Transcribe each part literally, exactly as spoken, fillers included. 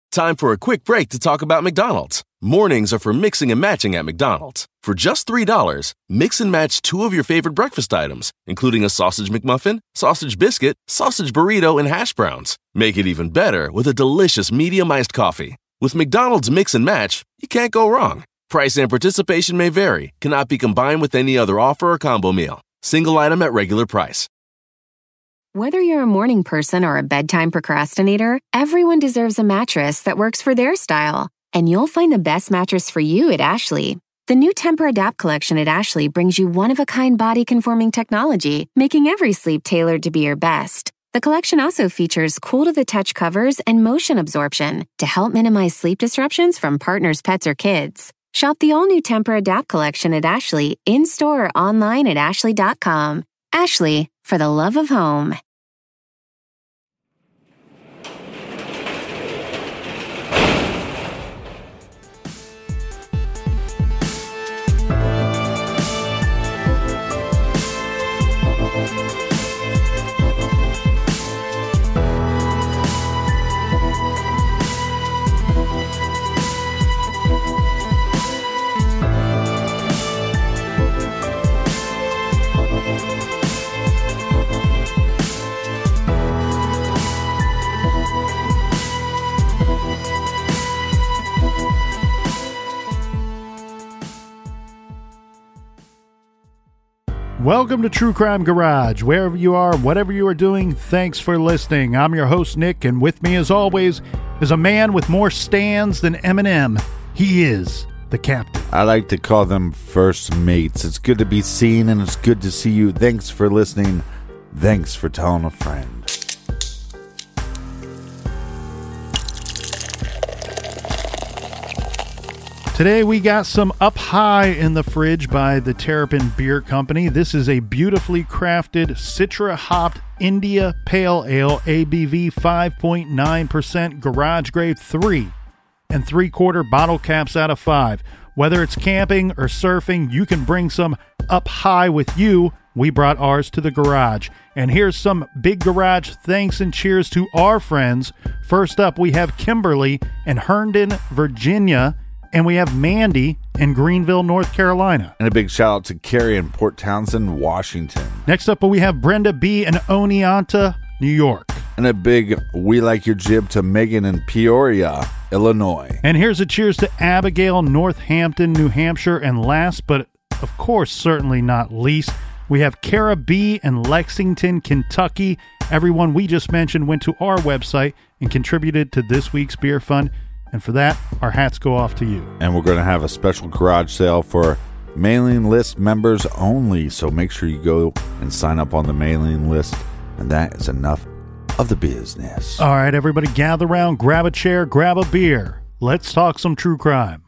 Time for a quick break to talk about McDonald's. Mornings are for mixing and matching at McDonald's. For just three dollars, mix and match two of your favorite breakfast items, including a sausage McMuffin, sausage biscuit, sausage burrito, and hash browns. Make it even better with a delicious medium iced coffee. With McDonald's Mix and Match, you can't go wrong. Price and participation may vary, cannot be combined with any other offer or combo meal. Single item at regular price. Whether you're a morning person or a bedtime procrastinator, everyone deserves a mattress that works for their style. And you'll find the best mattress for you at Ashley. The new Tempur-Adapt collection at Ashley brings you one-of-a-kind body-conforming technology, making every sleep tailored to be your best. The collection also features cool-to-the-touch covers and motion absorption to help minimize sleep disruptions from partners, pets, or kids. Shop the all-new Tempur-Adapt collection at Ashley, in-store or online at ashley dot com. Ashley, for the love of home. Welcome to True Crime Garage. Wherever you are, whatever you are doing, thanks for listening. I'm your host, Nick, and with me, as always, is a man with more stands than Eminem. He is the captain. I like to call them first mates. It's good to be seen, and it's good to see you. Thanks for listening. Thanks for telling a friend. Today we got some Up High in the fridge by the Terrapin Beer Company. This is a beautifully crafted Citra-hopped India Pale Ale, A B V five point nine percent, garage grade three and three quarter bottle caps out of five. Whether it's camping or surfing, you can bring some Up High with you. We brought ours to the garage. And here's some big garage thanks and cheers to our friends. First up, we have Kimberly in Herndon, Virginia. And we have Mandy in Greenville, North Carolina. And a big shout out to Carrie in Port Townsend, Washington. Next up, we have Brenda B. in Oneonta, New York. And a big we like your jib to Megan in Peoria, Illinois. And here's a cheers to Abigail, Northampton, New Hampshire. And last, but of course certainly not least, we have Kara B. in Lexington, Kentucky. Everyone we just mentioned went to our website and contributed to this week's beer fund. And for that, our hats go off to you. And we're going to have a special garage sale for mailing list members only. So make sure you go and sign up on the mailing list. And that is enough of the business. All right, everybody gather around, grab a chair, grab a beer. Let's talk some true crime.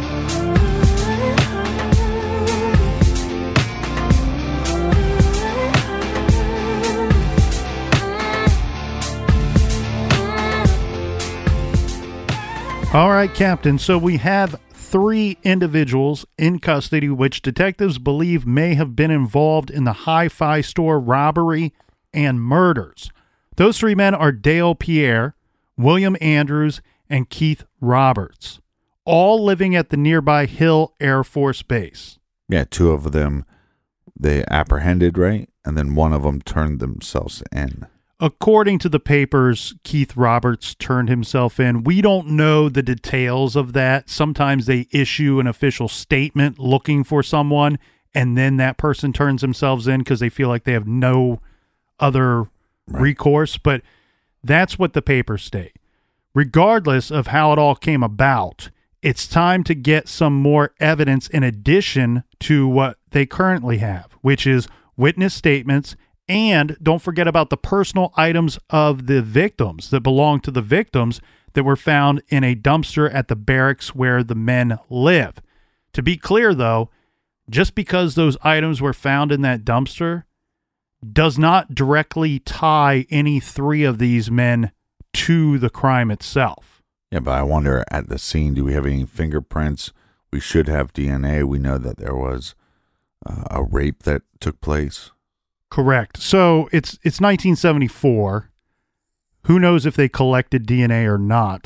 All right, Captain. So we have three individuals in custody which detectives believe may have been involved in the hi-fi store robbery and murders. Those three men are Dale Pierre, William Andrews, and Keith Roberts, all living at the nearby Hill Air Force Base. Yeah, two of them they apprehended, right? And then one of them turned themselves in. According to the papers, Keith Roberts turned himself in. We don't know the details of that. Sometimes they issue an official statement looking for someone, and then that person turns themselves in because they feel like they have no other right. recourse. But that's what the papers state. Regardless of how it all came about, it's time to get some more evidence in addition to what they currently have, which is witness statements. And don't forget about the personal items of the victims that belong to the victims that were found in a dumpster at the barracks where the men live. To be clear, though, just because those items were found in that dumpster does not directly tie any three of these men to the crime itself. Yeah, but I wonder at the scene, do we have any fingerprints? We should have D N A. We know that there was uh, a rape that took place. Correct. So it's it's nineteen seventy-four. Who knows if they collected D N A or not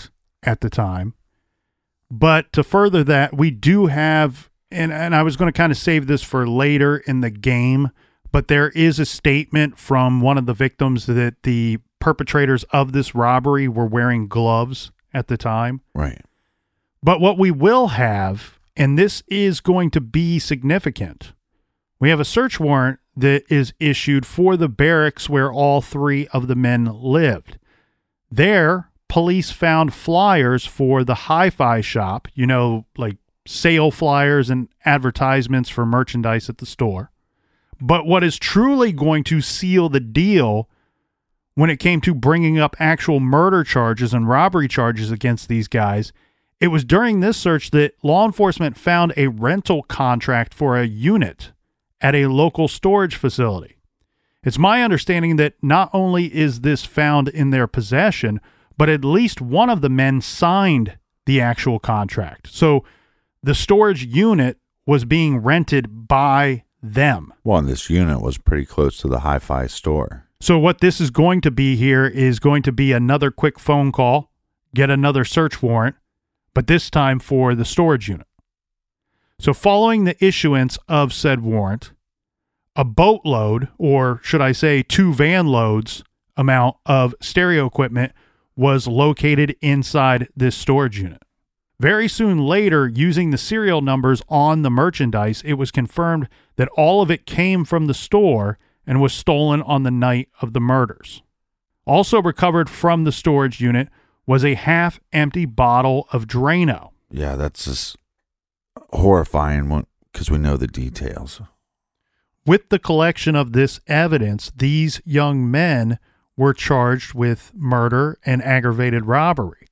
at the time. But to further that, we do have, and, and I was going to kind of save this for later in the game, but there is a statement from one of the victims that the perpetrators of this robbery were wearing gloves at the time. Right. But what we will have, and this is going to be significant, we have a search warrant that is issued for the barracks where all three of the men lived. There, police found flyers for the hi-fi shop, you know, like sale flyers and advertisements for merchandise at the store. But what is truly going to seal the deal when it came to bringing up actual murder charges and robbery charges against these guys, it was during this search that law enforcement found a rental contract for a unit at a local storage facility. It's my understanding that not only is this found in their possession, but at least one of the men signed the actual contract. So the storage unit was being rented by them. Well, and this unit was pretty close to the hi-fi store. So what this is going to be here is going to be another quick phone call, get another search warrant, but this time for the storage unit. So following the issuance of said warrant, a boatload, or should I say two van loads amount of stereo equipment was located inside this storage unit. Very soon later, using the serial numbers on the merchandise, it was confirmed that all of it came from the store and was stolen on the night of the murders. Also recovered from the storage unit was a half-empty bottle of Drano. Yeah, that's just horrifying because we know the details. With the collection of this evidence, these young men were charged with murder and aggravated robbery.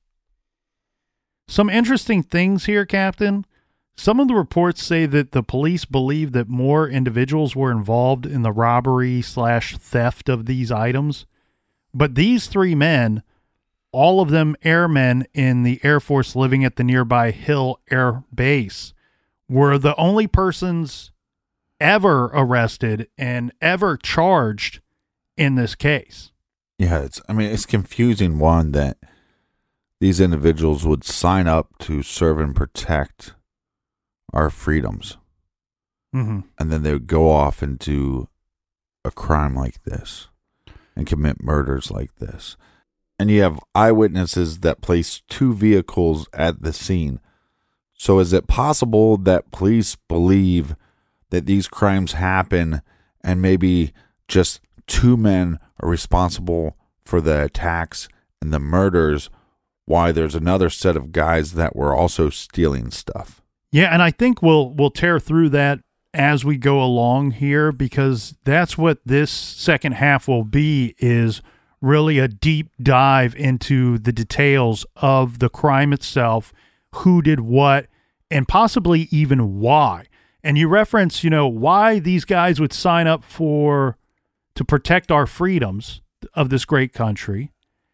Some interesting things here, Captain. Some of the reports say that the police believe that more individuals were involved in the robbery slash theft of these items. But these three men, all of them airmen in the Air Force living at the nearby Hill Air Base, were the only persons ever arrested and ever charged in this case. Yeah, it's, I mean, it's confusing, one, that these individuals would sign up to serve and protect our freedoms. Mm-hmm. And then they would go off and do a crime like this and commit murders like this. And you have eyewitnesses that place two vehicles at the scene. So is it possible that police believe that these crimes happen and maybe just two men are responsible for the attacks and the murders, why there's another set of guys that were also stealing stuff? Yeah, and I think we'll we'll tear through that as we go along here, because that's what this second half will be, is really a deep dive into the details of the crime itself, who did what, and possibly even why. And you reference, you know, why these guys would sign up for to protect our freedoms of this great country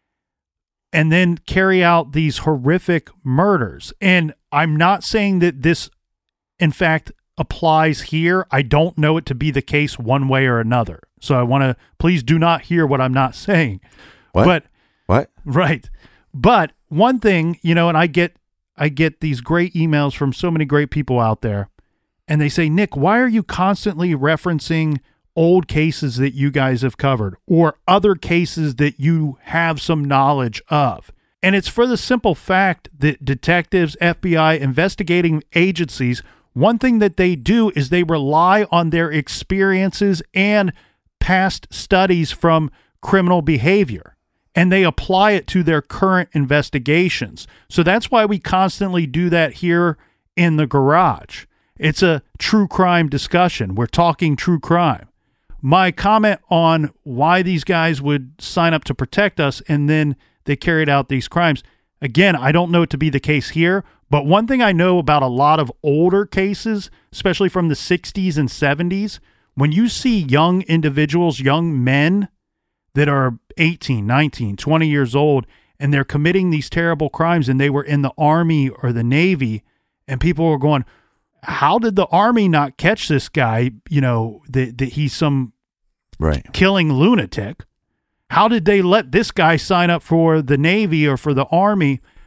and then carry out these horrific murders. And I'm not saying that this, in fact, applies here. I don't know it to be the case one way or another. So I want to, please do not hear what I'm not saying. What? But What? Right. But one thing, you know, and I get, I get these great emails from so many great people out there, and they say, Nick, why are you constantly referencing old cases that you guys have covered or other cases that you have some knowledge of? And it's for the simple fact that detectives, F B I, investigating agencies, one thing that they do is they rely on their experiences and past studies from criminal behavior, and they apply it to their current investigations. So that's why we constantly do that here in the garage. It's a true crime discussion. We're talking true crime. My comment on why these guys would sign up to protect us and then they carried out these crimes, again, I don't know it to be the case here, but one thing I know about a lot of older cases, especially from the sixties and seventies, when you see young individuals, young men that are eighteen, nineteen, twenty years old, and they're committing these terrible crimes, and they were in the Army or the Navy, and people were going, how did the Army not catch this guy? You know, that, that he's some right killing lunatic. How did they let this guy sign up for the Navy or for the Army?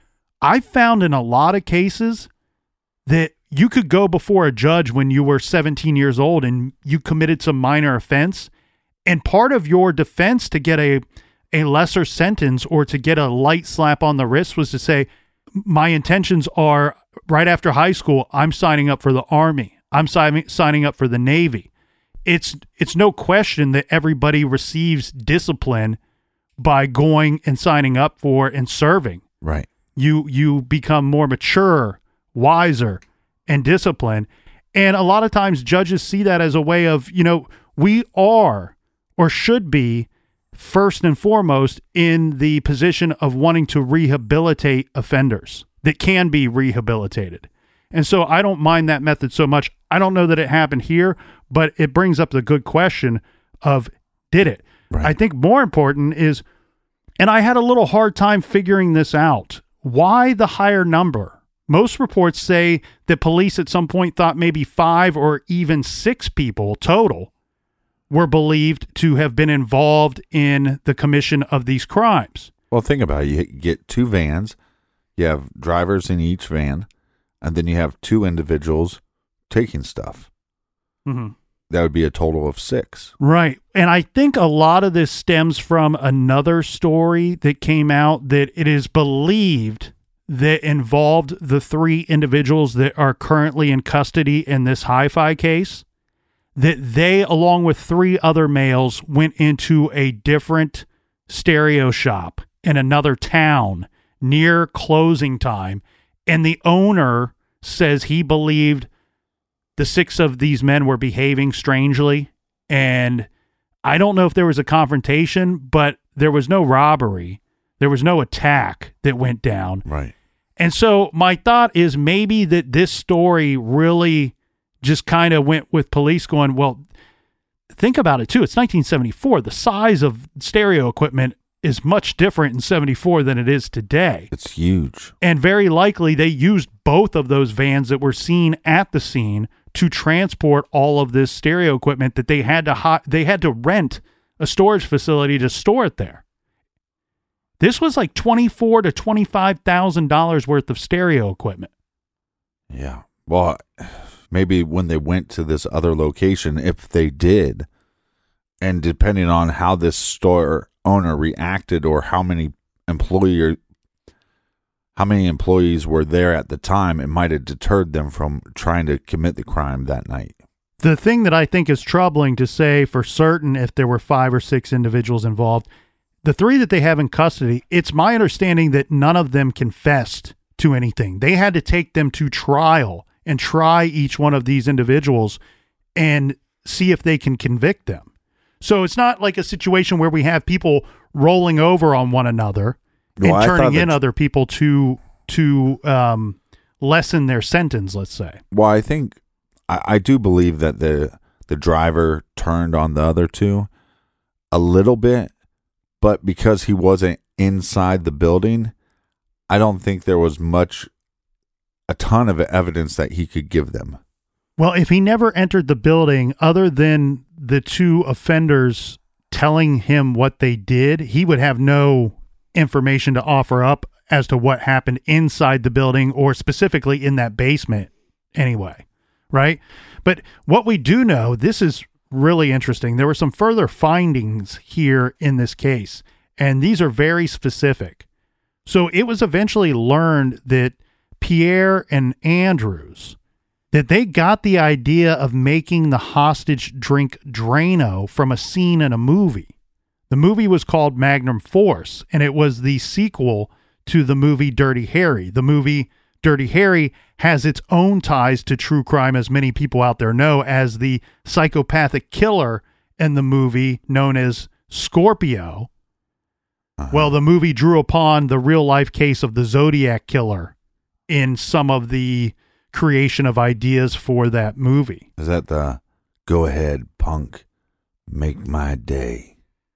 I found in a lot of cases that you could go before a judge when you were seventeen years old and you committed some minor offense, and part of your defense to get a a lesser sentence or to get a light slap on the wrist was to say, my intentions are right after high school, I'm signing up for the Army. I'm si- signing up for the Navy. It's it's no question that everybody receives discipline by going and signing up for and serving. Right. You you become more mature, wiser, and disciplined. And a lot of times judges see that as a way of, you know, we are or should be first and foremost in the position of wanting to rehabilitate offenders that can be rehabilitated. And so I don't mind that method so much. I don't know that it happened here, but it brings up the good question of, did it? Right. I think more important is, and I had a little hard time figuring this out, why the higher number? Most reports say that police at some point thought maybe five or even six people total were believed to have been involved in the commission of these crimes. Well, think about it. You get two vans. You have drivers in each van, and then you have two individuals taking stuff. Mm-hmm. That would be a total of six. Right. And I think a lot of this stems from another story that came out that it is believed that involved the three individuals that are currently in custody in this hi-fi case, that they, along with three other males, went into a different stereo shop in another town near closing time, and the owner says he believed the six of these men were behaving strangely, and I don't know if there was a confrontation, but there was no robbery. There was no attack that went down. Right. And so my thought is maybe that this story really just kind of went with police going, well, think about it too. It's nineteen seventy-four. The size of stereo equipment is much different in seventy-four than it is today. It's huge. And very likely they used both of those vans that were seen at the scene to transport all of this stereo equipment that they had to hi- they had to rent a storage facility to store it there. This was like twenty-four to twenty-five thousand dollars worth of stereo equipment. Yeah. Well, maybe when they went to this other location, if they did, and depending on how this store owner reacted or how many employer how many employees were there at the time, it might have deterred them from trying to commit the crime that night. The thing that I think is troubling to say for certain if there were five or six individuals involved, the three that they have in custody, it's my understanding that none of them confessed to anything. They had to take them to trial and try each one of these individuals and see if they can convict them. So it's not like a situation where we have people rolling over on one another Well, and I turning thought in that- other people to to um, lessen their sentence, let's say. Well, I think I, I do believe that the the driver turned on the other two a little bit, but because he wasn't inside the building, I don't think there was much, a ton of evidence that he could give them. Well, if he never entered the building, other than the two offenders telling him what they did, he would have no information to offer up as to what happened inside the building or specifically in that basement anyway, right? But what we do know, this is really interesting. There were some further findings here in this case, and these are very specific. So it was eventually learned that Pierre and Andrews, that they got the idea of making the hostage drink Drano from a scene in a movie. The movie was called Magnum Force, and it was the sequel to the movie Dirty Harry. The movie Dirty Harry has its own ties to true crime, as many people out there know, as the psychopathic killer in the movie known as Scorpio. Uh-huh. Well, the movie drew upon the real-life case of the Zodiac Killer in some of the creation of ideas for that movie. Is that the "Go ahead, punk, make my day"?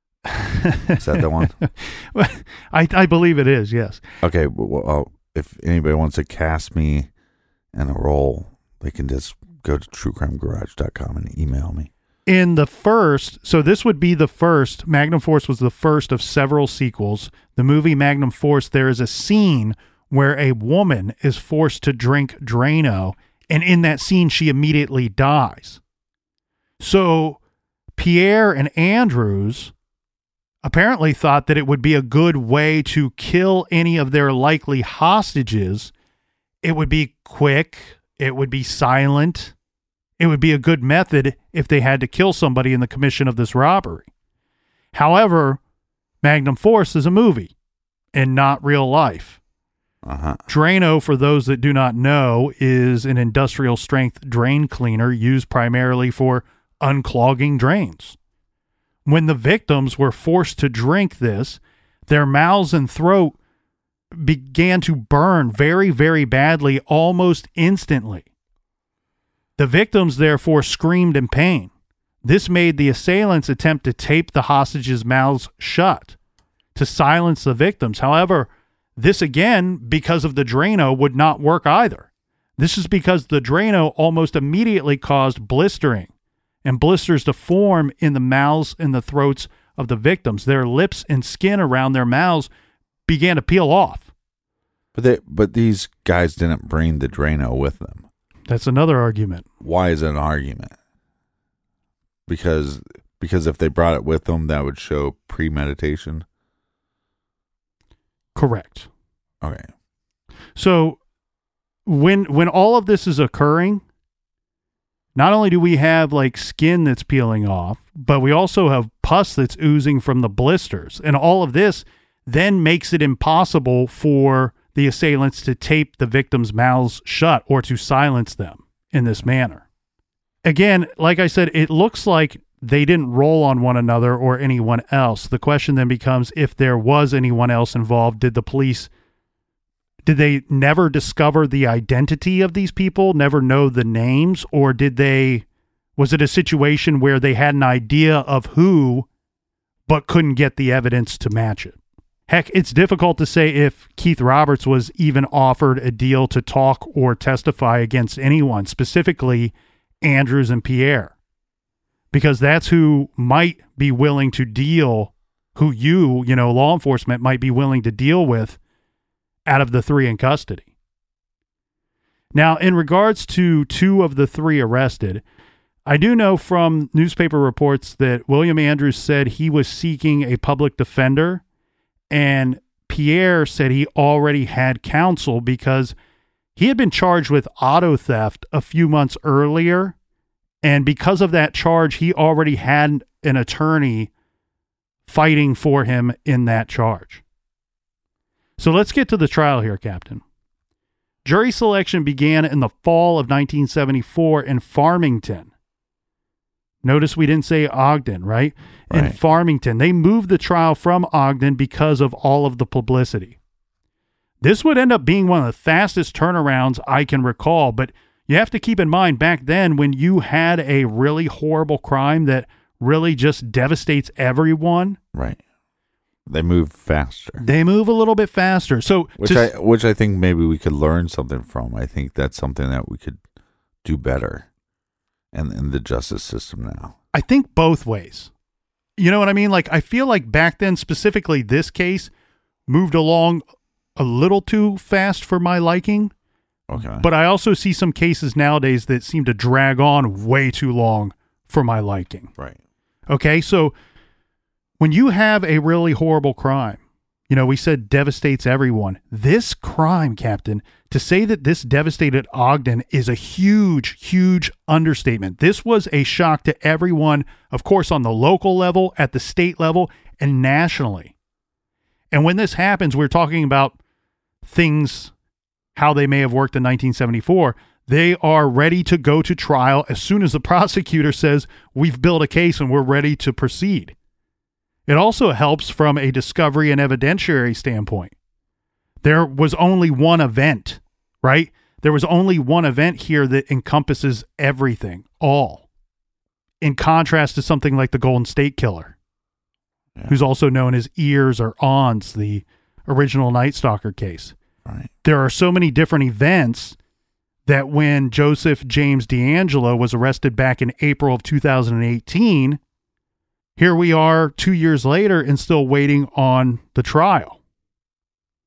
Is that the one? I, I believe it is, yes. Okay, well, if anybody wants to cast me in a role, they can just go to true crime garage dot com and email me. In the first, so this would be the first, Magnum Force was the first of several sequels. The movie Magnum Force, there is a scene where a woman is forced to drink Drano, and in that scene, she immediately dies. So Pierre and Andrews apparently thought that it would be a good way to kill any of their likely hostages. It would be quick. It would be silent. It would be a good method if they had to kill somebody in the commission of this robbery. However, Magnum Force is a movie and not real life. Uh-huh. Drano, for those that do not know, is an industrial strength drain cleaner used primarily for unclogging drains. When the victims were forced to drink this, their mouths and throat began to burn very, very badly almost instantly. The victims therefore screamed in pain. This made the assailants attempt to tape the hostages' mouths shut to silence the victims. However, this again, because of the Drano, would not work either. This is because the Drano almost immediately caused blistering and blisters to form in the mouths and the throats of the victims. Their lips and skin around their mouths began to peel off. But they, but these guys didn't bring the Drano with them. That's another argument. Why is it an argument? Because because if they brought it with them, that would show premeditation. Correct. Okay. So when when all of this is occurring, not only do we have like skin that's peeling off, but we also have pus that's oozing from the blisters. And all of this then makes it impossible for the assailants to tape the victims' mouths shut or to silence them in this manner. Again, like I said, it looks like they didn't roll on one another or anyone else. The question then becomes, if there was anyone else involved, did the police, did they never discover the identity of these people, never know the names, or did they, was it a situation where they had an idea of who, but couldn't get the evidence to match it? Heck, it's difficult to say if Keith Roberts was even offered a deal to talk or testify against anyone, specifically Andrews and Pierre, because that's who might be willing to deal, who you, you know, law enforcement might be willing to deal with out of the three in custody. Now, in regards to two of the three arrested, I do know from newspaper reports that William Andrews said he was seeking a public defender, and Pierre said he already had counsel because he had been charged with auto theft a few months earlier, and because of that charge, he already had an attorney fighting for him in that charge. So let's get to the trial here, Captain. Jury selection began in the fall of nineteen seventy-four in Farmington. Notice we didn't say Ogden, right? Right. In Farmington. They moved the trial from Ogden because of all of the publicity. This would end up being one of the fastest turnarounds I can recall, but you have to keep in mind back then when you had a really horrible crime that really just devastates everyone. Right. They move faster. They move a little bit faster. So which to, I which I think maybe we could learn something from. I think that's something that we could do better in, in the justice system now. I think both ways. You know what I mean? Like, I feel like back then, specifically this case, moved along a little too fast for my liking. Okay. But I also see some cases nowadays that seem to drag on way too long for my liking. Right. Okay, so when you have a really horrible crime, you know, we said devastates everyone. This crime, Captain, to say that this devastated Ogden is a huge, huge understatement. This was a shock to everyone, of course, on the local level, at the state level, and nationally. And when this happens, we're talking about things, how they may have worked in nineteen seventy-four. They are ready to go to trial as soon as the prosecutor says, we've built a case and we're ready to proceed. It also helps from a discovery and evidentiary standpoint. There was only one event, right? There was only one event here that encompasses everything, all. In contrast to something like the Golden State Killer, yeah. who's also known as Ears or Ons, the original Night Stalker case. Right. There are so many different events that when Joseph James DeAngelo was arrested back in April of two thousand eighteen, here we are two years later and still waiting on the trial.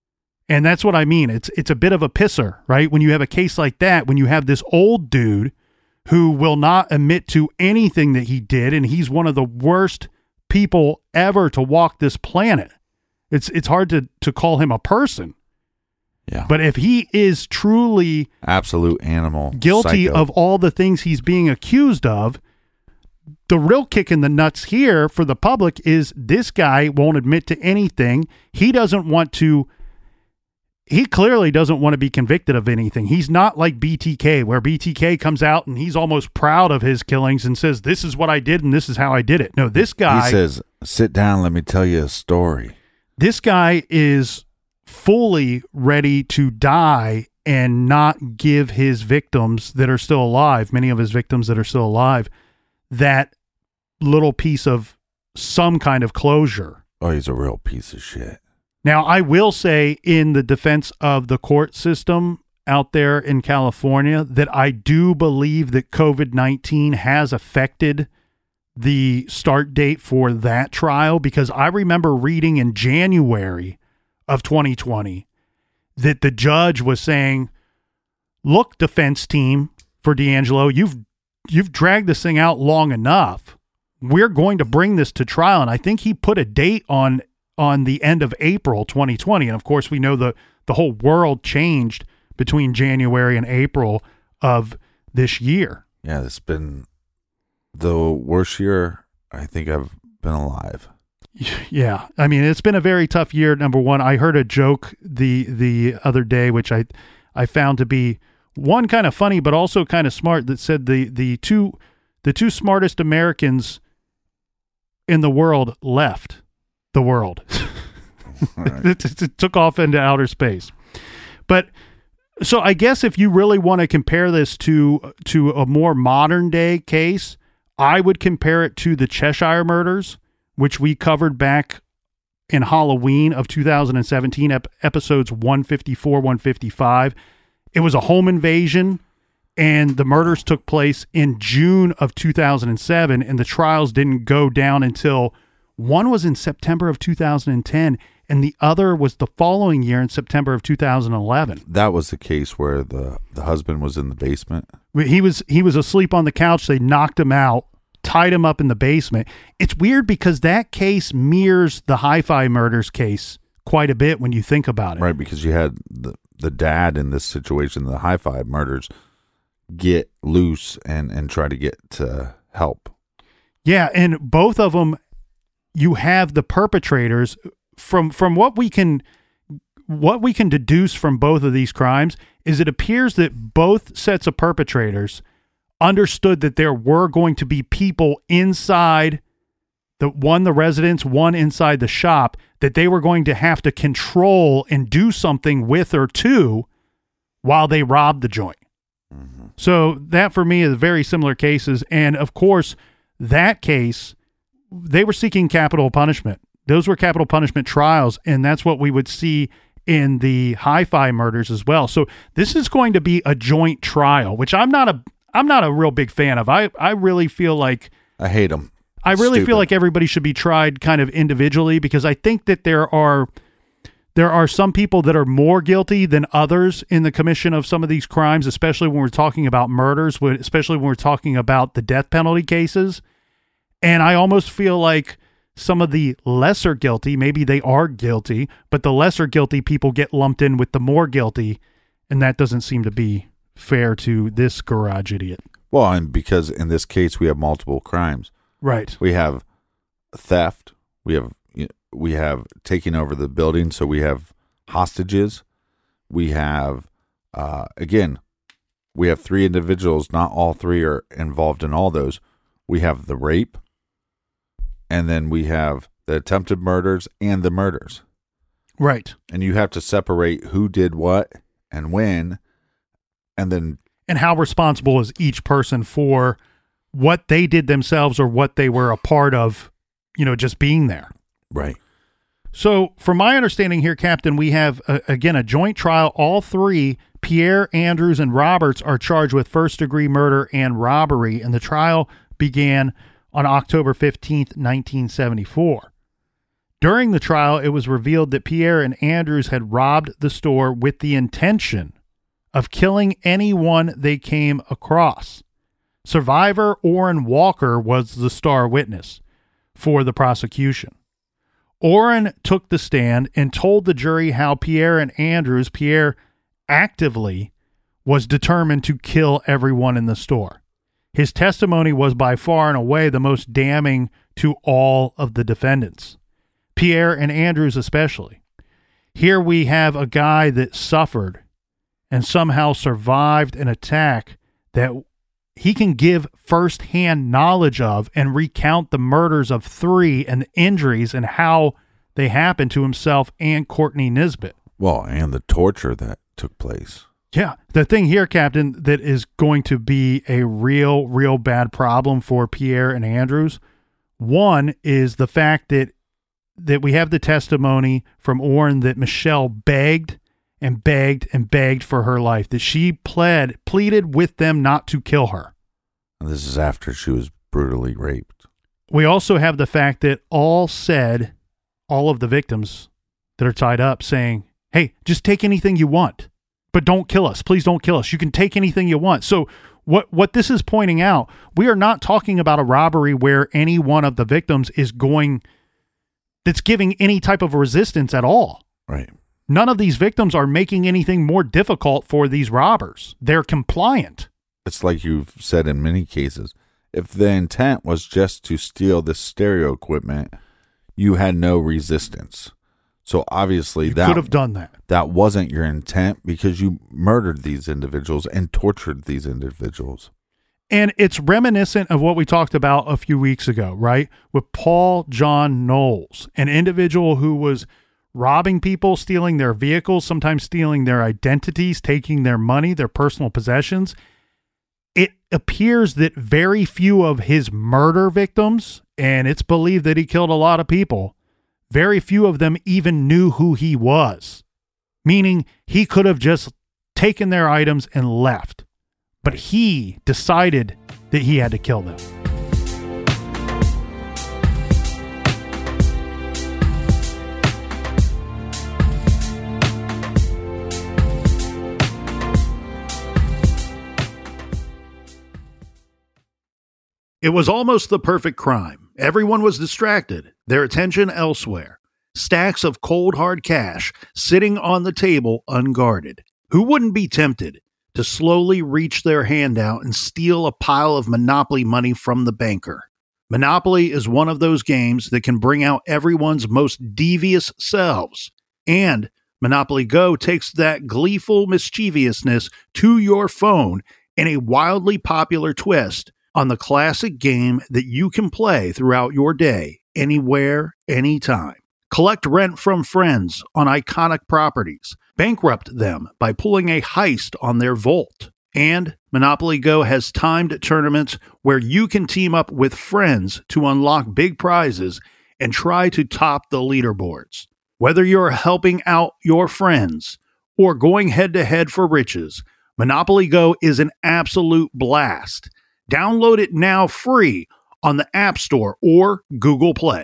And that's what I mean. It's it's a bit of a pisser, right? When you have a case like that, when you have this old dude who will not admit to anything that he did, and he's one of the worst people ever to walk this planet. It's it's hard to, to call him a person. Yeah. But if he is truly absolute animal, guilty psycho. of all the things he's being accused of, the real kick in the nuts here for the public is this guy won't admit to anything. He doesn't want to, he clearly doesn't want to be convicted of anything. He's not like B T K, where B T K comes out and he's almost proud of his killings and says, this is what I did and this is how I did it. No, this guy... He says, sit down, let me tell you a story. This guy is fully ready to die and not give his victims that are still alive, many of his victims that are still alive, that little piece of some kind of closure. Oh, he's a real piece of shit. Now, I will say in the defense of the court system out there in California that I do believe that COVID nineteen has affected the start date for that trial, because I remember reading in January of twenty twenty that the judge was saying, look, defense team for DeAngelo, you've you've dragged this thing out long enough. We're going to bring this to trial. And I think he put a date on on the end of April twenty twenty. And of course, we know the the whole world changed between January and April of this year. Yeah, it's been the worst year I think I've been alive. Yeah, I mean, it's been a very tough year. Number one, I heard a joke the the other day, which I I found to be one kind of funny, but also kind of smart. That said the the two the two smartest Americans in the world left the world. Right. it, it, it took off into outer space. But so I guess if you really want to compare this to to a more modern day case, I would compare it to the Cheshire murders, which we covered back in Halloween of two thousand seventeen, ep- episodes one fifty-four, one fifty-five. It was a home invasion, and the murders took place in June of two thousand seven, and the trials didn't go down until one was in September of two thousand ten, and the other was the following year in September of two thousand eleven. That was the case where the, the husband was in the basement? He was he was asleep on the couch. They knocked him out, tied him up in the basement. It's weird because that case mirrors the Hi-Fi murders case quite a bit when you think about it. Right, because you had the, the dad in this situation, the Hi-Fi murders, get loose and, and try to get to help. Yeah, and both of them, you have the perpetrators. From from what we can what we can deduce from both of these crimes is it appears that both sets of perpetrators understood that there were going to be people inside the one, the residence, one inside the shop, that they were going to have to control and do something with or to while they robbed the joint. Mm-hmm. So that for me is very similar cases. And of course, that case, they were seeking capital punishment. Those were capital punishment trials. And that's what we would see in the Hi-Fi murders as well. So this is going to be a joint trial, which I'm not a, I'm not a real big fan of. I, I really feel like I hate them. I really Stupid. feel like everybody should be tried kind of individually, because I think that there are there are some people that are more guilty than others in the commission of some of these crimes, especially when we're talking about murders, especially when we're talking about the death penalty cases. And I almost feel like some of the lesser guilty, maybe they are guilty, but the lesser guilty people get lumped in with the more guilty, and that doesn't seem to be fair to this garage idiot. Well, and because in this case we have multiple crimes. Right. We have theft. We have we have taking over the building. So we have hostages. We have uh, again, we have three individuals. Not all three are involved in all those. We have the rape, and then we have the attempted murders and the murders. Right. And you have to separate who did what and when, and then and how responsible is each person for what they did themselves or what they were a part of, you know, just being there. Right. So from my understanding here, Captain, we have, uh, again, a joint trial. All three, Pierre, Andrews, and Roberts, are charged with first-degree murder and robbery, and the trial began on October fifteenth, nineteen seventy-four. During the trial, it was revealed that Pierre and Andrews had robbed the store with the intention of killing anyone they came across. Survivor Orrin Walker was the star witness for the prosecution. Orrin took the stand and told the jury how Pierre and Andrews, Pierre actively was determined to kill everyone in the store. His testimony was by far and away the most damning to all of the defendants, Pierre and Andrews especially. Here we have a guy that suffered and somehow survived an attack that he can give firsthand knowledge of and recount the murders of three and the injuries and how they happened to himself and Courtney Nisbet. Well, and the torture that took place. Yeah. The thing here, Captain, that is going to be a real, real bad problem for Pierre and Andrews. One is the fact that that we have the testimony from Orrin that Michelle begged and begged and begged for her life, that she pled, pleaded with them not to kill her. This is after she was brutally raped. We also have the fact that all said, all of the victims that are tied up saying, hey, just take anything you want, but don't kill us. Please don't kill us. You can take anything you want. So what, what this is pointing out, we are not talking about a robbery where any one of the victims is going, that's giving any type of resistance at all. Right. None of these victims are making anything more difficult for these robbers. They're compliant. It's like you've said in many cases, if the intent was just to steal this stereo equipment, you had no resistance. So obviously you that could have done that. That wasn't your intent because you murdered these individuals and tortured these individuals. And it's reminiscent of what we talked about a few weeks ago, right? With Paul John Knowles, an individual who was robbing people, stealing their vehicles, sometimes stealing their identities, taking their money, their personal possessions. It appears that very few of his murder victims, and it's believed that he killed a lot of people, very few of them even knew who he was, meaning he could have just taken their items and left. But he decided that he had to kill them. It was almost the perfect crime. Everyone was distracted, their attention elsewhere. Stacks of cold hard cash sitting on the table unguarded. Who wouldn't be tempted to slowly reach their hand out and steal a pile of Monopoly money from the banker? Monopoly is one of those games that can bring out everyone's most devious selves. And Monopoly Go takes that gleeful mischievousness to your phone in a wildly popular twist on the classic game that you can play throughout your day, anywhere, anytime. Collect rent from friends on iconic properties. Bankrupt them by pulling a heist on their vault. And Monopoly Go has timed tournaments where you can team up with friends to unlock big prizes and try to top the leaderboards. Whether you're helping out your friends or going head-to-head for riches, Monopoly Go is an absolute blast. Download it now free on the App Store or Google Play.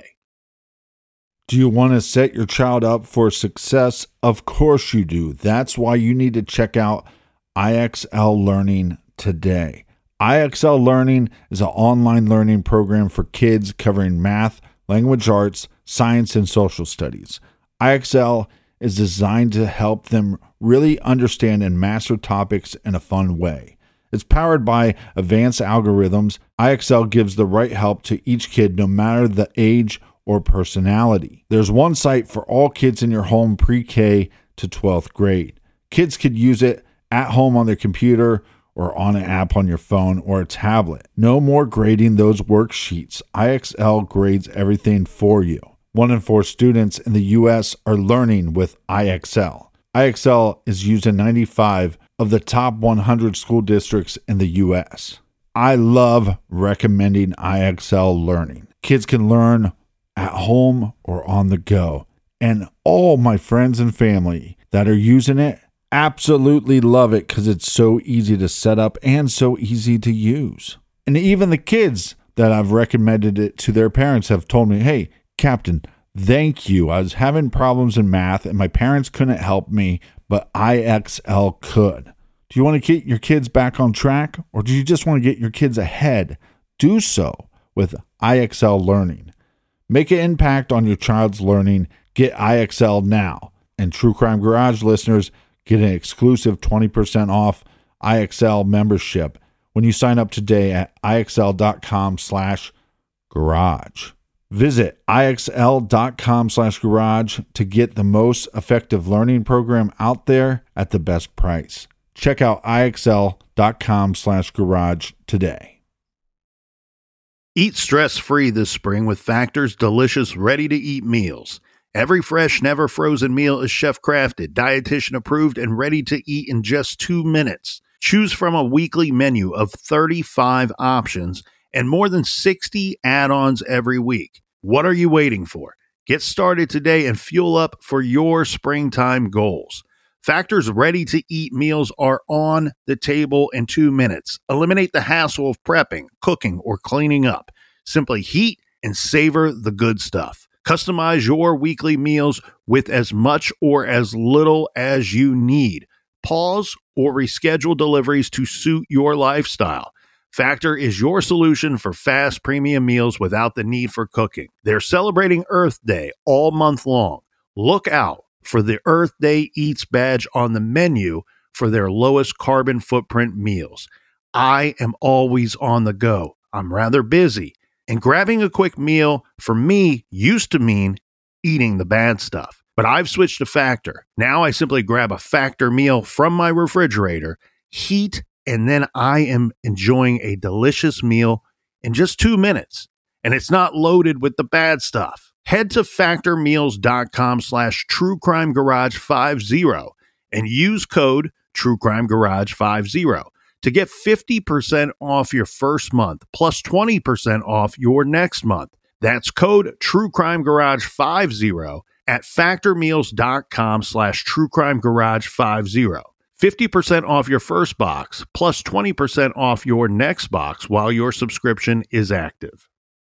Do you want to set your child up for success? Of course you do. That's why you need to check out I X L Learning today. I X L Learning is an online learning program for kids covering math, language arts, science, and social studies. I X L is designed to help them really understand and master topics in a fun way. It's powered by advanced algorithms. I X L gives the right help to each kid, no matter the age or personality. There's one site for all kids in your home pre-K to twelfth grade. Kids could use it at home on their computer or on an app on your phone or a tablet. No more grading those worksheets. I X L grades everything for you. One in four students in the U S are learning with I X L. I X L is used in ninety-five of the top one hundred school districts in the U S. I love recommending I X L Learning. Kids can learn at home or on the go. And all my friends and family that are using it absolutely love it because it's so easy to set up and so easy to use. And even the kids that I've recommended it to their parents have told me, hey, Captain, Thank you. I was having problems in math and my parents couldn't help me, but I X L could. Do you want to get your kids back on track, or do you just want to get your kids ahead? Do so with I X L Learning. Make an impact on your child's learning. Get I X L now. And True Crime Garage listeners get an exclusive twenty percent off I X L membership when you sign up today at IXL.com slash garage. Visit IXL.com slash garage to get the most effective learning program out there at the best price. Check out IXL.com slash garage today. Eat stress-free this spring with Factor's delicious, ready-to-eat meals. Every fresh, never frozen meal is chef-crafted, dietitian-approved, and ready to eat in just two minutes. Choose from a weekly menu of thirty-five options and more than sixty add-ons every week. What are you waiting for? Get started today and fuel up for your springtime goals. Factor's ready-to-eat meals are on the table in two minutes. Eliminate the hassle of prepping, cooking, or cleaning up. Simply heat and savor the good stuff. Customize your weekly meals with as much or as little as you need. Pause or reschedule deliveries to suit your lifestyle. Factor is your solution for fast premium meals without the need for cooking. They're celebrating Earth Day all month long. Look out for the Earth Day Eats badge on the menu for their lowest carbon footprint meals. I am always on the go. I'm rather busy, and grabbing a quick meal for me used to mean eating the bad stuff. But I've switched to Factor. Now I simply grab a Factor meal from my refrigerator, heat, and then I am enjoying a delicious meal in just two minutes. And it's not loaded with the bad stuff. Head to factormeals.com slash truecrimegarage50 and use code truecrimegarage50 to get fifty percent off your first month plus twenty percent off your next month. That's code truecrimegarage50 at factormeals.com slash truecrimegarage50. fifty percent off your first box plus twenty percent off your next box while your subscription is active.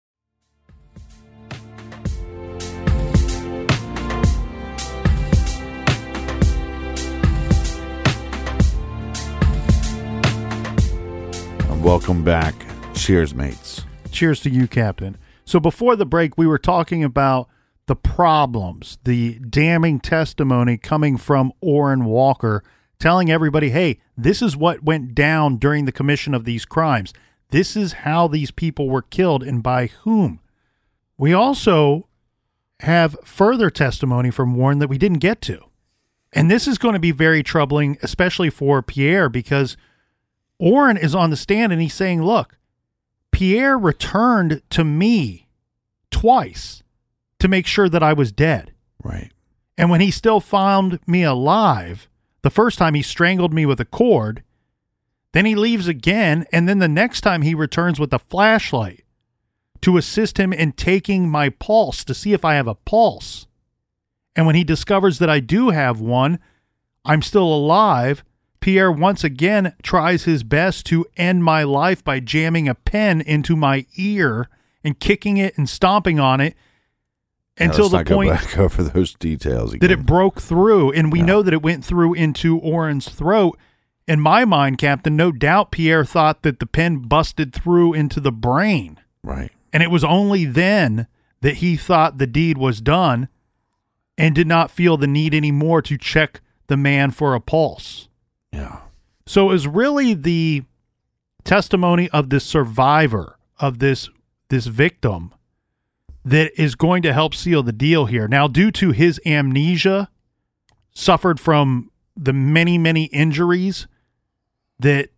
Welcome back. Cheers, mates. Cheers to you, Captain. So before the break, we were talking about the problems, the damning testimony coming from Orrin Walker, telling everybody, hey, this is what went down during the commission of these crimes. This is how these people were killed and by whom. We also have further testimony from Warren that we didn't get to. And this is going to be very troubling, especially for Pierre, because Orrin is on the stand and he's saying, look, Pierre returned to me twice to make sure that I was dead. Right. And when he still found me alive, the first time he strangled me with a cord, then he leaves again, and then the next time he returns with a flashlight to assist him in taking my pulse to see if I have a pulse. And when he discovers that I do have one, I'm still alive, Pierre once again tries his best to end my life by jamming a pen into my ear and kicking it and stomping on it until the point go back over those details again. That it broke through. And we yeah. know that it went through into Orrin's throat. In my mind, Captain, no doubt Pierre thought that the pen busted through into the brain. Right. And it was only then that he thought the deed was done and did not feel the need anymore to check the man for a pulse. Yeah. So it was really the testimony of the survivor of this this victim that is going to help seal the deal here. Now, due to his amnesia, suffered from the many, many injuries that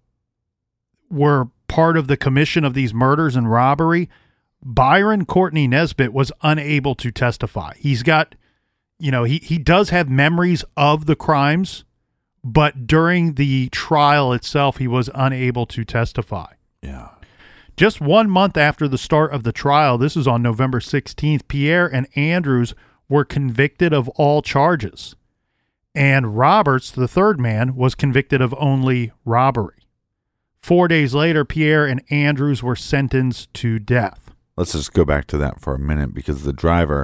were part of the commission of these murders and robbery, Byron Courtney Nesbitt was unable to testify. He's got, you know, he, he does have memories of the crimes, but during the trial itself, he was unable to testify. Yeah. Just one month after the start of the trial, this is on November sixteenth, Pierre and Andrews were convicted of all charges. And Roberts, the third man, was convicted of only robbery. Four days later, Pierre and Andrews were sentenced to death. Let's just go back to that for a minute, because the driver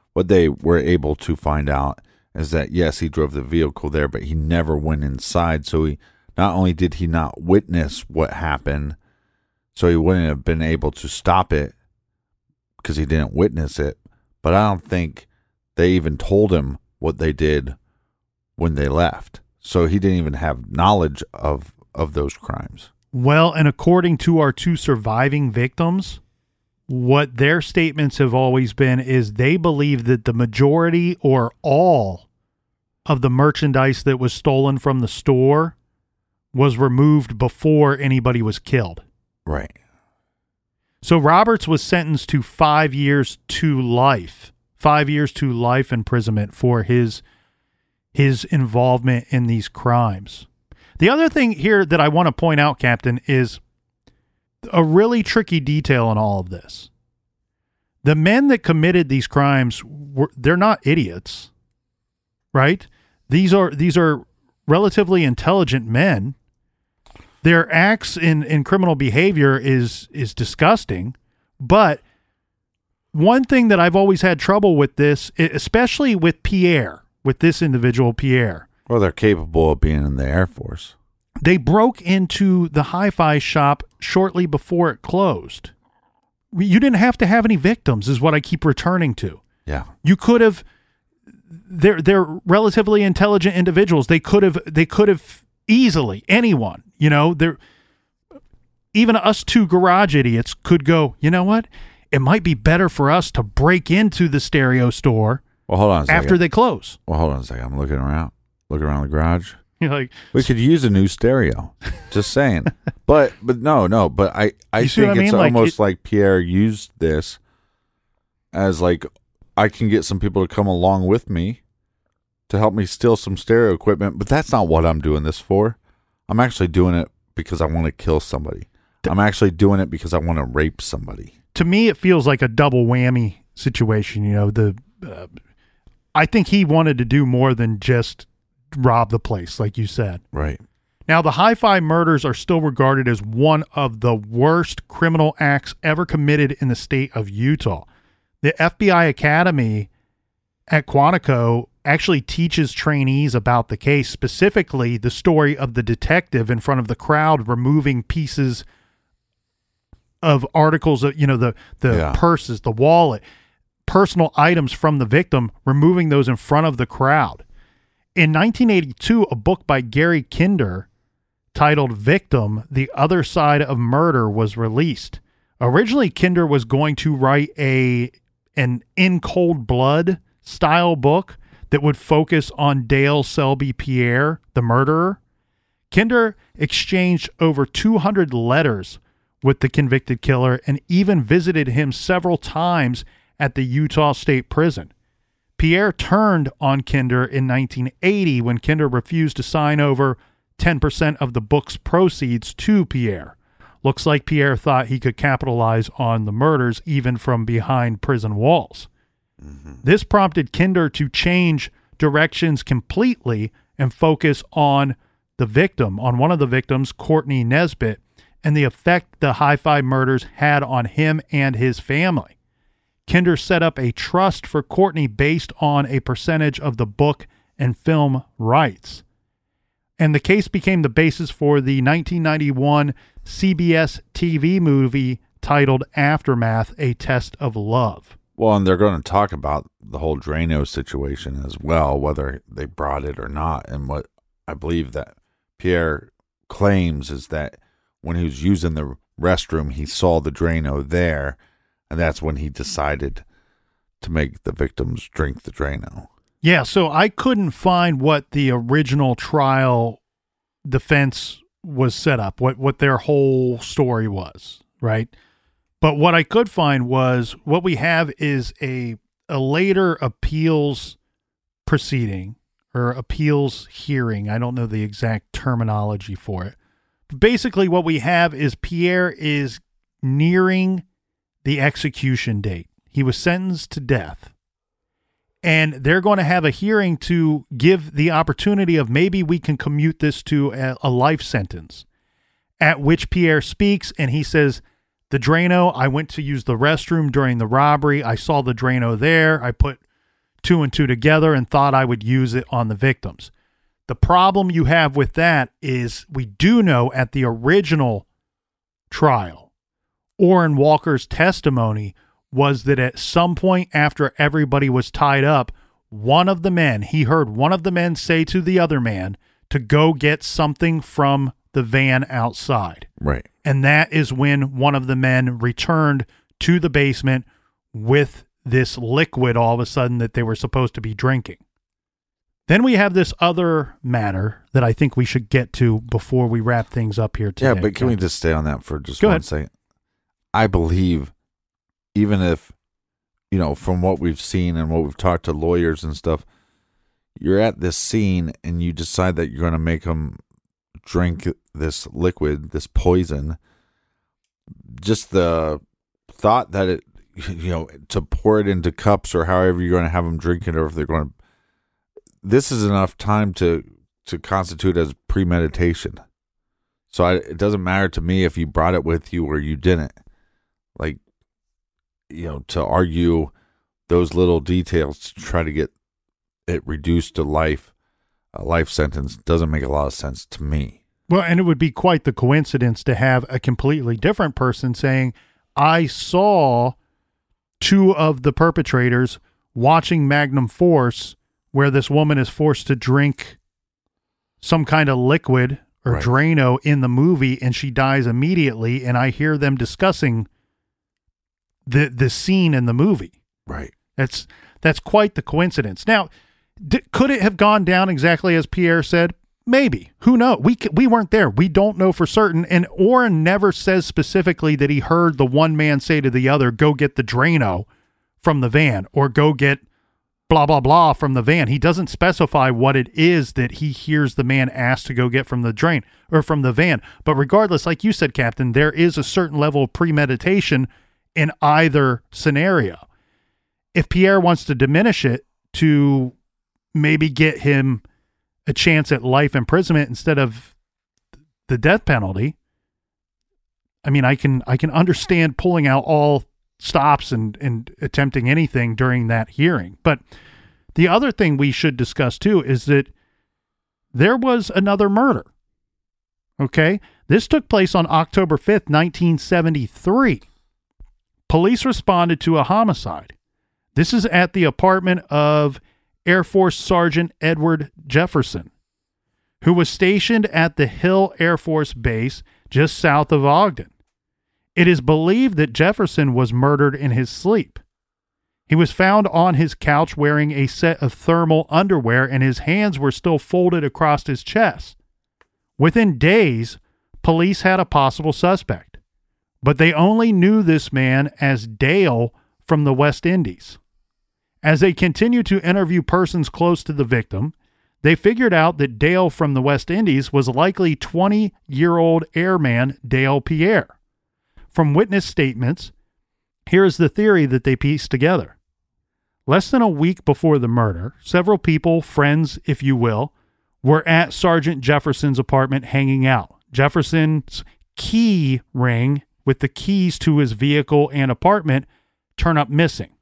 what they were able to find out is that, yes, he drove the vehicle there, but he never went inside. So he not only did he not witness what happened, so he wouldn't have been able to stop it because he didn't witness it, but I don't think they even told him what they did when they left. So he didn't even have knowledge of, of those crimes. Well, and according to our two surviving victims, what their statements have always been is they believe that the majority or all of the merchandise that was stolen from the store was removed before anybody was killed. Right. So Roberts was sentenced to five years to life, five years to life imprisonment for his his involvement in these crimes. The other thing here that I want to point out, Captain, is a really tricky detail in all of this. The men that committed these crimes were they're not idiots, right? These are these are relatively intelligent men. Their acts in, in criminal behavior is is disgusting, but one thing that I've always had trouble with this, especially with Pierre, with this individual Pierre. Well, they're capable of being in the Air Force. They broke into the hi-fi shop shortly before it closed. You didn't have to have any victims, is what I keep returning to. Yeah. You could have. They're they're relatively intelligent individuals. They could have they could have easily anyone. You know, they're even us two garage idiots could go. You know what? It might be better for us to break into the stereo store. Well, hold on a second. After they close. Well, hold on a second. I'm looking around. Looking around the garage. You're like, we could use a new stereo. Just saying. But but no, no. But I, I think I mean? it's like almost it, like Pierre used this as like, I can get some people to come along with me to help me steal some stereo equipment. But that's not what I'm doing this for. I'm actually doing it because I want to kill somebody. I'm actually doing it because I want to rape somebody. To me, it feels like a double whammy situation. You know, the uh, I think he wanted to do more than just rob the place, like you said. Right. Now, the hi-fi murders are still regarded as one of the worst criminal acts ever committed in the state of Utah. The F B I Academy at Quantico actually teaches trainees about the case, specifically the story of the detective in front of the crowd removing pieces of articles, of, you know, the, the yeah. purses, the wallet, personal items from the victim, removing those in front of the crowd. In nineteen eighty-two, a book by Gary Kinder titled Victim, The Other Side of Murder was released. Originally, Kinder was going to write a an In Cold Blood style book that would focus on Dale Selby Pierre, the murderer. Kinder exchanged over two hundred letters with the convicted killer and even visited him several times at the Utah State Prison. Pierre turned on Kinder in nineteen eighty when Kinder refused to sign over ten percent of the book's proceeds to Pierre. Looks like Pierre thought he could capitalize on the murders even from behind prison walls. Mm-hmm. This prompted Kinder to change directions completely and focus on the victim, on one of the victims, Courtney Nesbitt, and the effect the hi-fi murders had on him and his family. Kinder set up a trust for Courtney based on a percentage of the book and film rights. And the case became the basis for the nineteen ninety-one C B S T V movie titled Aftermath, A Test of Love. Well, and they're going to talk about the whole Drano situation as well, whether they brought it or not. And what I believe that Pierre claims is that when he was using the restroom, he saw the Drano there, and that's when he decided to make the victims drink the Drano. Yeah, so I couldn't find what the original trial defense was set up, what, what their whole story was, right? But what I could find was what we have is a a later appeals proceeding or appeals hearing. I don't know the exact terminology for it. But basically what we have is Pierre is nearing the execution date. He was sentenced to death. And they're going to have a hearing to give the opportunity of maybe we can commute this to a, a life sentence, at which Pierre speaks and he says, the Drano, I went to use the restroom during the robbery. I saw the Drano there. I put two and two together and thought I would use it on the victims. The problem you have with that is we do know at the original trial, Orrin Walker's testimony was that at some point after everybody was tied up, one of the men, he heard one of the men say to the other man to go get something from the van outside. Right. And that is when one of the men returned to the basement with this liquid all of a sudden that they were supposed to be drinking. Then we have this other matter that I think we should get to before we wrap things up here today. Yeah, but can we just stay on that for just Go one ahead. second? I believe, even if, you know, from what we've seen and what we've talked to lawyers and stuff, you're at this scene and you decide that you're going to make them drink this liquid, this poison. Just the thought that it, you know, to pour it into cups or however you're going to have them drink it, or if they're going to, this is enough time to, to constitute as premeditation. So I, it doesn't matter to me if you brought it with you or you didn't. Like, you know, to argue those little details to try to get it reduced to life, a life sentence, doesn't make a lot of sense to me. Well, and it would be quite the coincidence to have a completely different person saying, I saw two of the perpetrators watching Magnum Force, where this woman is forced to drink some kind of liquid or Right. Drano in the movie, and she dies immediately, and I hear them discussing the the scene in the movie. Right. That's that's quite the coincidence. Now, d- could it have gone down exactly as Pierre said? Maybe. Who knows? We c- we weren't there. We don't know for certain. And Orrin never says specifically that he heard the one man say to the other, go get the Drano from the van or go get blah, blah, blah from the van. He doesn't specify what it is that he hears the man ask to go get from the drain or from the van. But regardless, like you said, Captain, there is a certain level of premeditation in either scenario. If Pierre wants to diminish it to maybe get him a chance at life imprisonment instead of the death penalty, I mean, I can I can understand pulling out all stops and, and attempting anything during that hearing. But the other thing we should discuss too is that there was another murder. Okay? This took place on October fifth, nineteen seventy-three. Police responded to a homicide. This is at the apartment of Air Force Sergeant Edward Jefferson, who was stationed at the Hill Air Force Base just south of Ogden. It is believed that Jefferson was murdered in his sleep. He was found on his couch wearing a set of thermal underwear, and his hands were still folded across his chest. Within days, police had a possible suspect, but they only knew this man as Dale from the West Indies. As they continued to interview persons close to the victim, they figured out that Dale from the West Indies was likely twenty-year-old airman Dale Pierre. From witness statements, here is the theory that they pieced together. Less than a week before the murder, several people, friends if you will, were at Sergeant Jefferson's apartment hanging out. Jefferson's key ring with the keys to his vehicle and apartment turn up missing.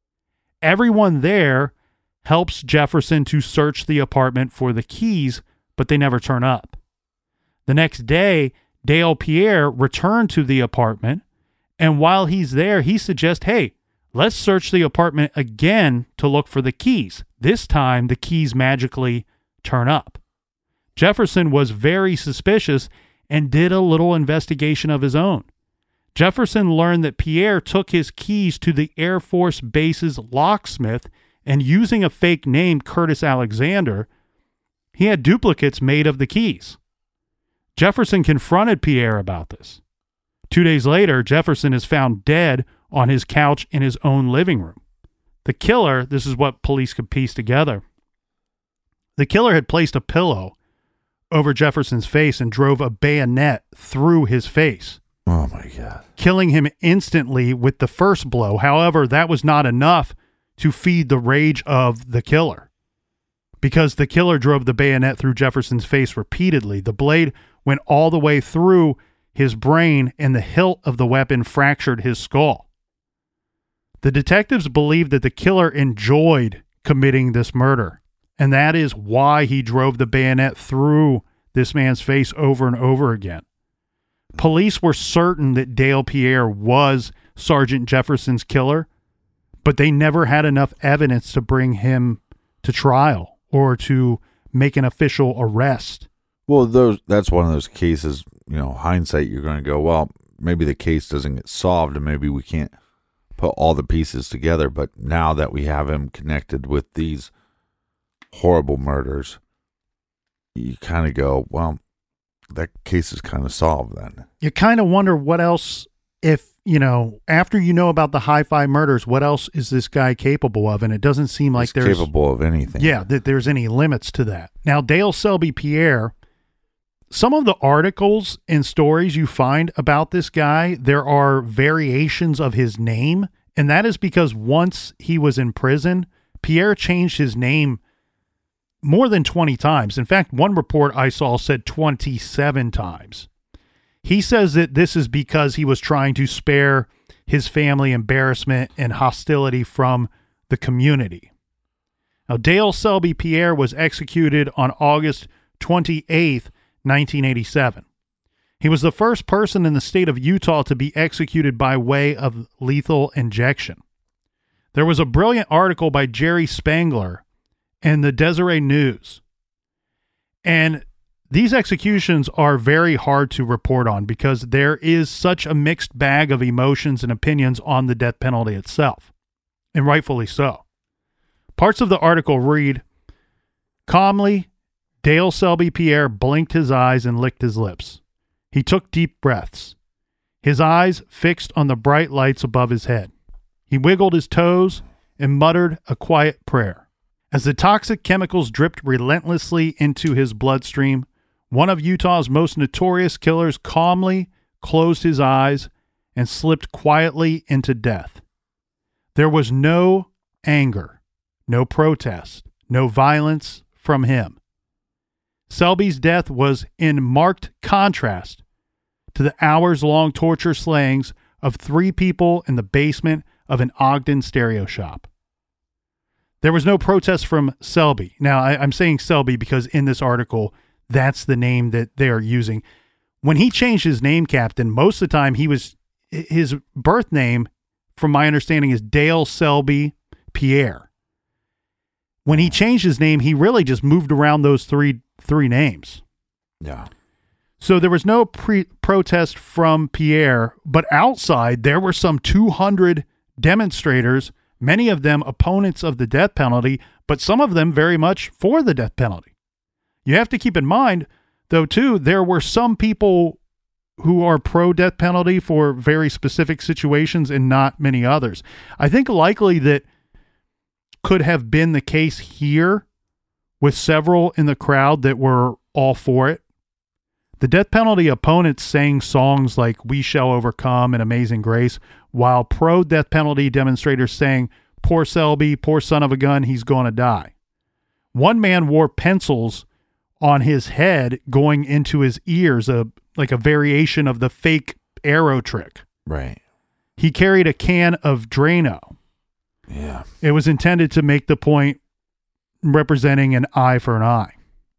Everyone there helps Jefferson to search the apartment for the keys, but they never turn up. The next day, Dale Pierre returned to the apartment, and while he's there, he suggests, hey, let's search the apartment again to look for the keys. This time, the keys magically turn up. Jefferson was very suspicious and did a little investigation of his own. Jefferson learned that Pierre took his keys to the Air Force Base's locksmith, and using a fake name, Curtis Alexander, he had duplicates made of the keys. Jefferson confronted Pierre about this. Two days later, Jefferson is found dead on his couch in his own living room. The killer, this is what police could piece together, the killer had placed a pillow over Jefferson's face and drove a bayonet through his face. Oh, my God. Killing him instantly with the first blow. However, that was not enough to feed the rage of the killer, because the killer drove the bayonet through Jefferson's face repeatedly. The blade went all the way through his brain, and the hilt of the weapon fractured his skull. The detectives believed that the killer enjoyed committing this murder. And that is why he drove the bayonet through this man's face over and over again. Police were certain that Dale Pierre was Sergeant Jefferson's killer, but they never had enough evidence to bring him to trial or to make an official arrest. Well, those that's one of those cases, you know, hindsight, you're going to go, well, maybe the case doesn't get solved and maybe we can't put all the pieces together. But now that we have him connected with these horrible murders, you kind of go, well, that case is kind of solved then. You kind of wonder what else, if, you know, after you know about the Hi-Fi murders, what else is this guy capable of? And it doesn't seem like He's there's capable of anything. Yeah, that there's any limits to that. Now, Dale Selby Pierre, some of the articles and stories you find about this guy, there are variations of his name. And that is because once he was in prison, Pierre changed his name more than twenty times. In fact, one report I saw said twenty-seven times. He says that this is because he was trying to spare his family embarrassment and hostility from the community. Now, Dale Selby Pierre was executed on August twenty-eighth, nineteen eighty-seven. He was the first person in the state of Utah to be executed by way of lethal injection. There was a brilliant article by Jerry Spangler in the Deseret News. And these executions are very hard to report on because there is such a mixed bag of emotions and opinions on the death penalty itself, and rightfully so. Parts of the article read, calmly, Dale Selby Pierre blinked his eyes and licked his lips. He took deep breaths, his eyes fixed on the bright lights above his head. He wiggled his toes and muttered a quiet prayer. As the toxic chemicals dripped relentlessly into his bloodstream, one of Utah's most notorious killers calmly closed his eyes and slipped quietly into death. There was no anger, no protest, no violence from him. Selby's death was in marked contrast to the hours-long torture slayings of three people in the basement of an Ogden stereo shop. There was no protest from Selby. Now, I, I'm saying Selby because in this article, that's the name that they are using. When he changed his name, Captain, most of the time he was, his birth name, from my understanding, is Dale Selby Pierre. When he changed his name, he really just moved around those three three names. Yeah. So there was no pre- protest from Pierre, but outside there were some two hundred demonstrators, many of them opponents of the death penalty, but some of them very much for the death penalty. You have to keep in mind, though, too, there were some people who are pro-death penalty for very specific situations and not many others. I think likely that could have been the case here with several in the crowd that were all for it. The death penalty opponents sang songs like We Shall Overcome and Amazing Grace, while pro-death penalty demonstrators sang, poor Selby, poor son of a gun, he's going to die. One man wore pencils on his head going into his ears, a like a variation of the fake arrow trick. Right. He carried a can of Drano. Yeah. It was intended to make the point representing an eye for an eye.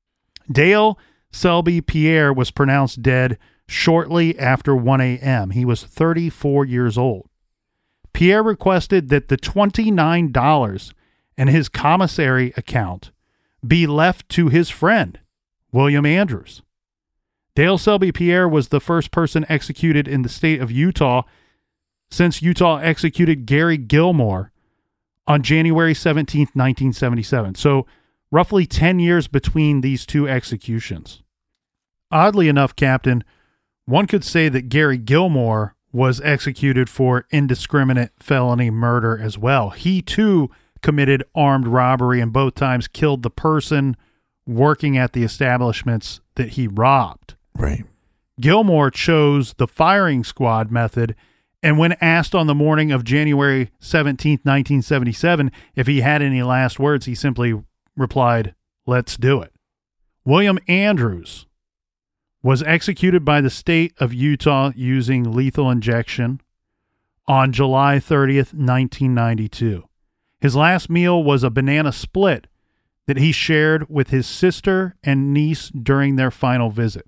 Dale Selby Pierre was pronounced dead shortly after one a.m. He was thirty-four years old. Pierre requested that the twenty-nine dollars in his commissary account be left to his friend, William Andrews. Dale Selby Pierre was the first person executed in the state of Utah since Utah executed Gary Gilmore on January seventeenth, nineteen seventy-seven. So roughly ten years between these two executions. Oddly enough, Captain, one could say that Gary Gilmore was executed for indiscriminate felony murder as well. He too committed armed robbery and both times killed the person working at the establishments that he robbed. Right. Gilmore chose the firing squad method, and when asked on the morning of January seventeenth, nineteen seventy-seven, if he had any last words, he simply replied, "Let's do it." William Andrews was executed by the state of Utah using lethal injection on July thirtieth, nineteen ninety-two. His last meal was a banana split that he shared with his sister and niece during their final visit.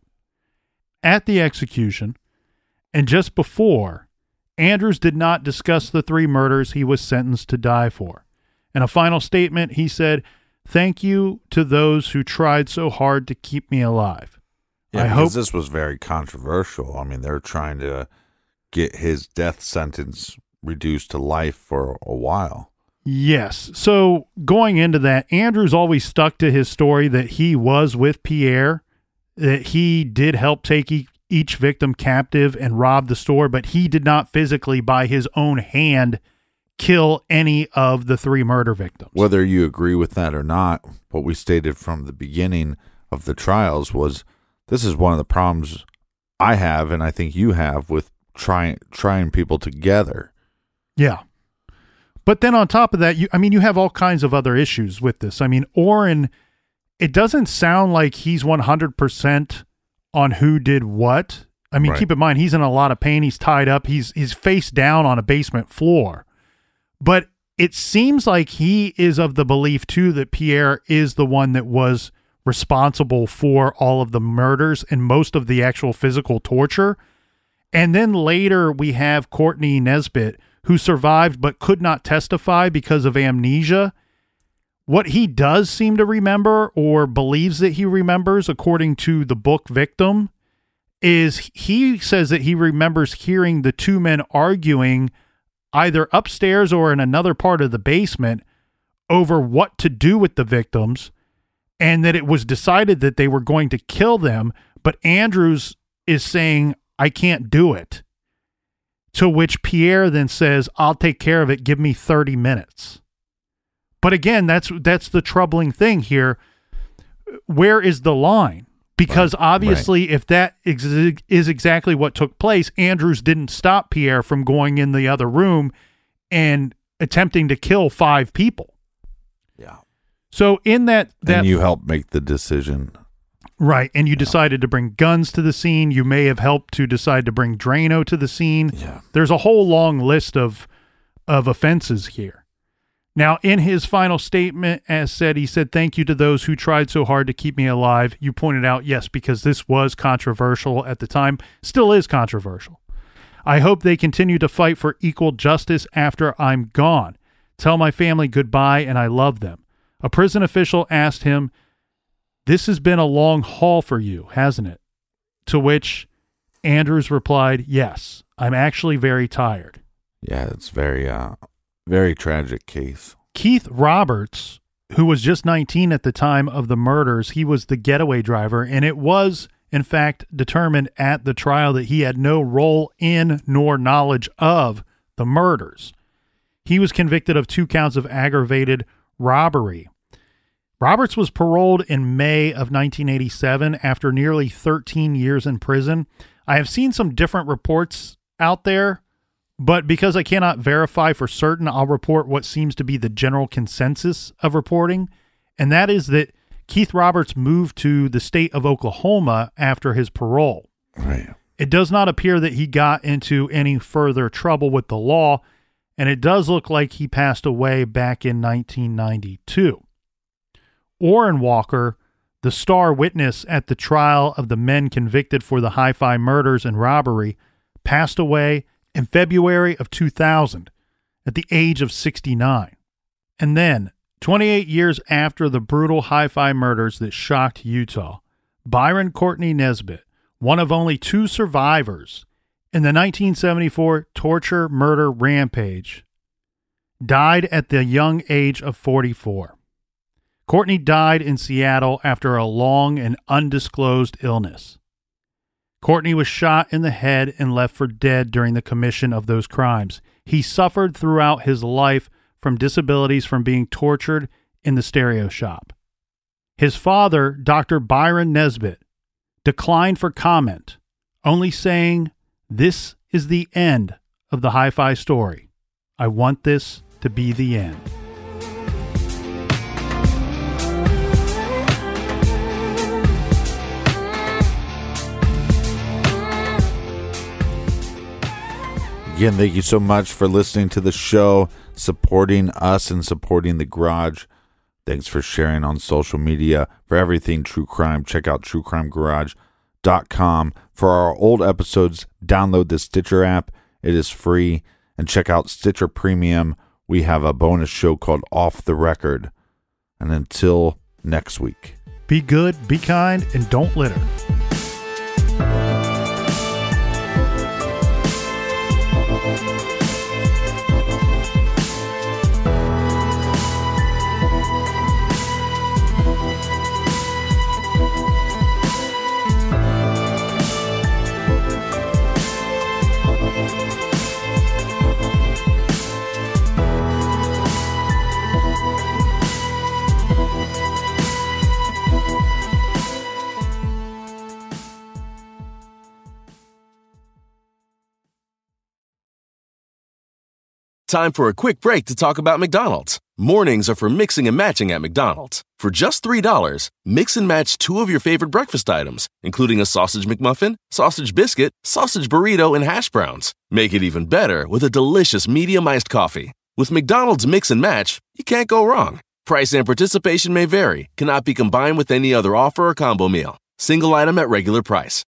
At the execution, and just before, Andrews did not discuss the three murders he was sentenced to die for. In a final statement, he said, "Thank you to those who tried so hard to keep me alive." Yeah, I because hope this was very controversial. I mean, they're trying to get his death sentence reduced to life for a while. Yes. So going into that, Andrews always stuck to his story that he was with Pierre, that he did help take e- each victim captive and rob the store, but he did not physically, by his own hand, kill any of the three murder victims. Whether you agree with that or not, what we stated from the beginning of the trials was this is one of the problems I have, and I think you have, with trying trying people together. Yeah. But then on top of that, you I mean, you have all kinds of other issues with this. I mean, Oren, it doesn't sound like he's one hundred percent on who did what. I mean, Right. keep in mind, he's in a lot of pain. He's tied up. He's he's face down on a basement floor. But it seems like he is of the belief, too, that Pierre is the one that was responsible for all of the murders and most of the actual physical torture. And then later we have Courtney Nesbitt, who survived but could not testify because of amnesia. What he does seem to remember, or believes that he remembers, according to the book Victim, is he says that he remembers hearing the two men arguing either upstairs or in another part of the basement over what to do with the victims, and that it was decided that they were going to kill them, but Andrews is saying, "I can't do it." To which Pierre then says, "I'll take care of it. Give me thirty minutes. But again, that's that's the troubling thing here. Where is the line? Because Right, obviously, if that ex- is exactly what took place, Andrews didn't stop Pierre from going in the other room and attempting to kill five people. Yeah. So in that, that And you helped make the decision. right, and you decided to bring guns to the scene. You may have helped to decide to bring Drano to the scene. Yeah. There's a whole long list of of offenses here. Now, in his final statement, as said, he said, "Thank you to those who tried so hard to keep me alive." You pointed out, yes, because this was controversial at the time, still is controversial. "I hope they continue to fight for equal justice after I'm gone. Tell my family goodbye and I love them." A prison official asked him, "This has been a long haul for you, hasn't it?" To which Andrews replied, "Yes, I'm actually very tired." Yeah, it's very, uh, very tragic case. Keith Roberts, who was just nineteen at the time of the murders, he was the getaway driver, and it was, in fact, determined at the trial that he had no role in nor knowledge of the murders. He was convicted of two counts of aggravated robbery. Roberts was paroled in May of nineteen eighty-seven after nearly thirteen years in prison. I have seen some different reports out there, but because I cannot verify for certain, I'll report what seems to be the general consensus of reporting, and that is that Keith Roberts moved to the state of Oklahoma after his parole. Right. It does not appear that he got into any further trouble with the law, and it does look like he passed away back in nineteen ninety-two. Orrin Walker, the star witness at the trial of the men convicted for the Hi-Fi murders and robbery, passed away in February of two thousand at the age of sixty-nine. And then, twenty-eight years after the brutal Hi-Fi murders that shocked Utah, Byron Courtney Nesbitt, one of only two survivors in the nineteen seventy-four torture murder rampage, died at the young age of forty-four. Courtney died in Seattle after a long and undisclosed illness. Courtney was shot in the head and left for dead during the commission of those crimes. He suffered throughout his life from disabilities from being tortured in the stereo shop. His father, Doctor Byron Nesbitt, declined for comment, only saying, "This is the end of the Hi-Fi story. I want this to be the end." Again, thank you so much for listening to the show, supporting us and supporting the garage. Thanks for sharing on social media. For everything true crime, check out true crime garage dot com. For our old episodes, download the Stitcher app. It is free. And check out Stitcher Premium. We have a bonus show called Off the Record. And until next week, be good, be kind, and don't litter. Time for a quick break to talk about McDonald's. Mornings are for mixing and matching at McDonald's. For just three dollars, mix and match two of your favorite breakfast items, including a sausage McMuffin, sausage biscuit, sausage burrito, and hash browns. Make it even better with a delicious medium iced coffee. With McDonald's Mix and Match, you can't go wrong. Price and participation may vary, cannot be combined with any other offer or combo meal. Single item at regular price.